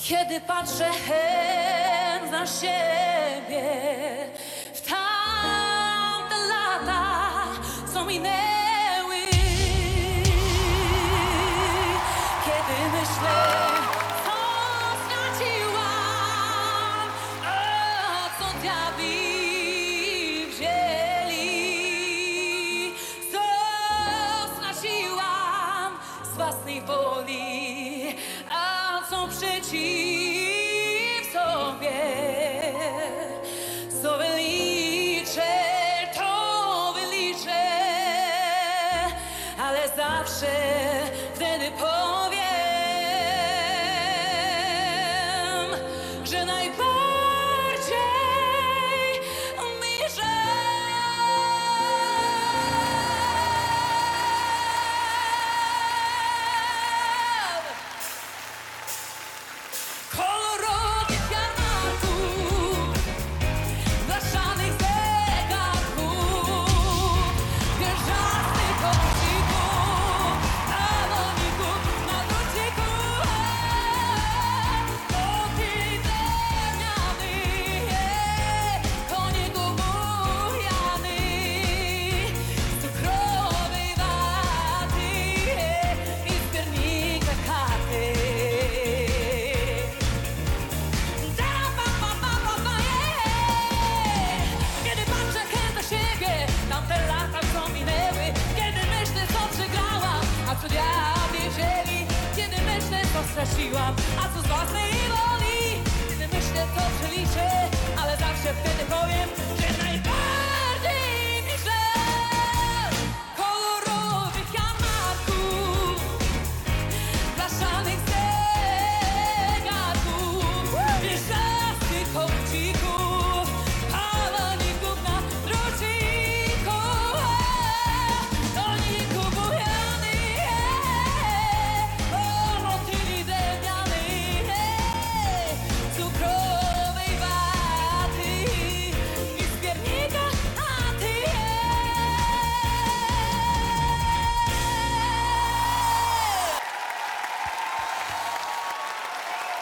Kiedy patrzę na siebie, w tamte lata, co minęły, kiedy myślę, co straciłam, a co diabli wzięli, co straciłam z własnej woli, a co przeciw sobie, co wyliczę, ale zawsze wtedy powiem, że najbardziej mi żal. Kolorowych jarmarków, blaszanych zegarków, wieżastych kącików, kanoników na druciku, motyw drewniany, koników bujanych, cukrowej waty i zbiornika karty. Kiedy patrzę na siebie, tamte lata, co minęły, kiedy myślę, co przegrałam, a co diabli wzięli, kiedy myślę, co straciłam, a co z własnej woli, kiedy myślę, co przeliczę, ale zawsze wtedy powiem, że najbardziej